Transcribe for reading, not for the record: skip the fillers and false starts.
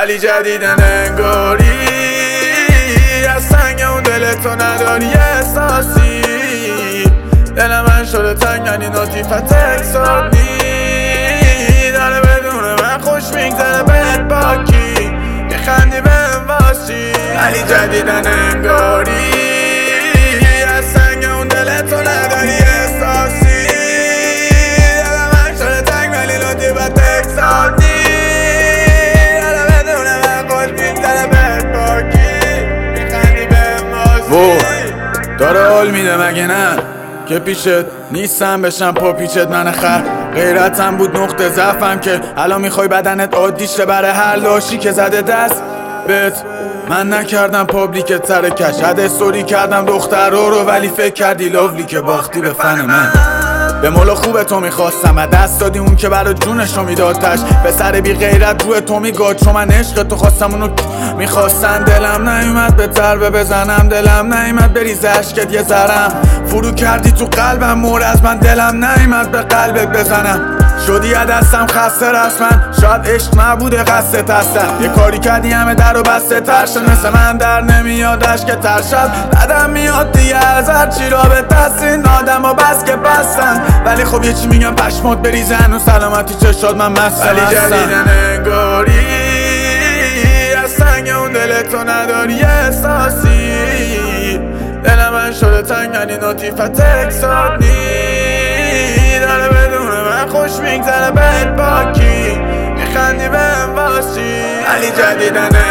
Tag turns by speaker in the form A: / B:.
A: ولی جدیدن انگاری از سنگ اون دلتو نداری احساسی. دل من شده تنگ یعنی نوتیفت اکسانی داره بدون من خوش میگذره بهت باکی میخندی بهم واسی. ولی جدیدن انگاری از سنگ اون دلتو نداری احساسی. دل من شده تنگ ولی نوتیفت اکسانی داره بدون من خوش میگذره بهت باکی میخندی بهم واسی. داره حال میده مگه نه که پیشت نیستم بشم پا پیچت من خر. غیرتم بود نقطه ضعفم که الان میخوای بدنت عادی شه برای هر لاشی که زده دست بهت. من نکردم پابلیکت سر کش حد استوری کردم دخترها رو ولی فکر کردی لاولی که باختی به فن من. به مولا خوب تو میخواستم و دست دادی اون که برای جونش رو میدادش. به سر بی غیرت روی تو میگاد چون من عشق تو خواستم اونو میخواستن. دلم نیومد به ضربه بزنم دلم نیومد بریز اشکت یه ذرم فرو کردی تو قلبم مور از من. دلم نیومد به قلبت بزنم شدی یا دستم خسته رسما. شاید عشق نبوده قصدت هستم یه کاری کردی همه در و بسته ترشد. مثل من در نمیادش که ترشد بدم میاد دیگه از هرچی را به دستین آدم و بس که بستن. ولی خب یه چی میگم پشمات بریزه هنوز سلامتی چشاد من مستم. ولی جدیدن انگاری از سنگ اون دلتو نداری احساسی. دل من شده تنگ یعنی نوتیفت اکسانی داره بدون من خوش میگذره بهت باکی میخندی بهم واسی. ولی جدیدن